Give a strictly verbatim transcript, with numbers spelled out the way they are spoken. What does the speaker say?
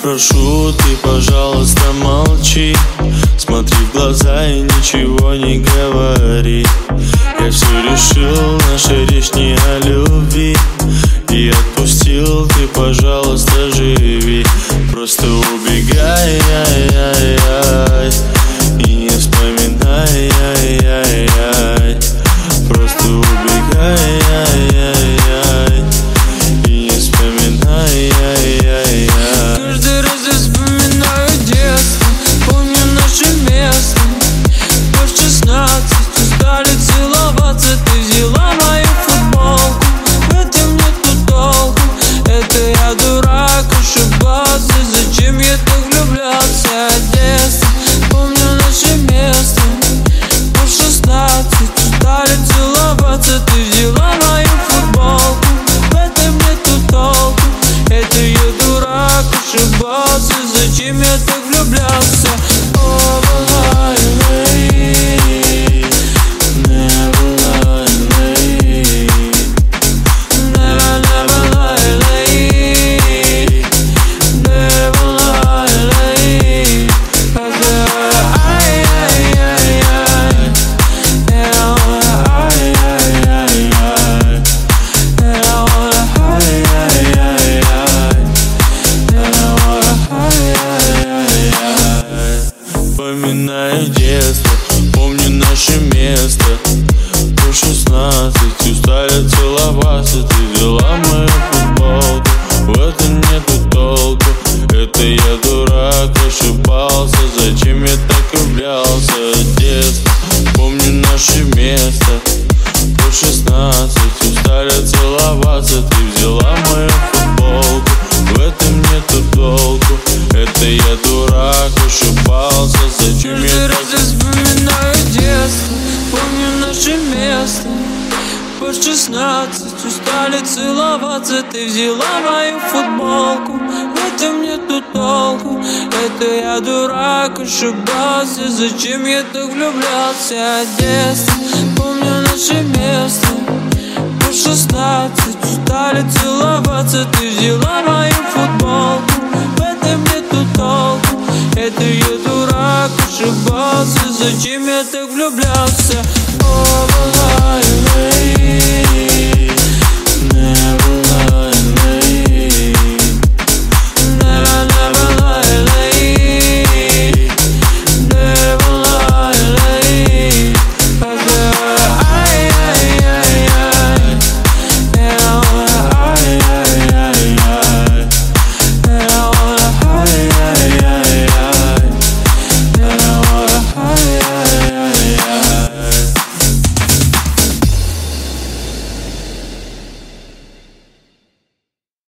прошу, ты, пожалуйста, молчи. Смотри в глаза и ничего не говори. Я все решил, наша речь не о любви. И отпустил, ты, пожалуйста, живи. Просто убегай, ай, ай, ай, и не вспоминай, ай, ай, ай. Просто убегай, ай, ай, ай, и не вспоминай, ай, ай, ай. Каждый раз я вспоминаю детство, помню наше место. Мы в шестнадцать устали целоваться, ты взяла мою футболку. В этом нету толку, это я дурак, ошибался. Зачем я так влюблялся? Детство, помню наше место. Мы в шестнадцать устали целоваться, ты взяла мою футболку. В этом нету толку, это я дурак, ошибался. Зачем я так влюблялся? О, была лей, never lie, lay. Never, never lie, lay. Never lie, lay. Ай, ай, ай, ай. Ай, ай, ай, ай. Вспоминаю детство, помню наше место. По шестнадцать устали целоваться, ты взяла мою футболку. В этом нету толку, это я дурак, ошибался. Зачем я так влюблялся? Детство, помню наше место. По шестнадцать устали целоваться, ты взяла мою футболку. В этом нету толку, это я дурак, ошибался. Зачем я так... Каждый раз я вспоминаю детство, помню наше место. По шестнадцать устали целоваться, ты взяла мою футболку. В этом нету толку, это я дурак, ошибался. Зачем я так влюблялся? Детство, помню наше место. По шестнадцать устали целоваться, ты взяла мою футболку. В этом нету толку, это я дурак, ошибался. Зачем я так влюблялся?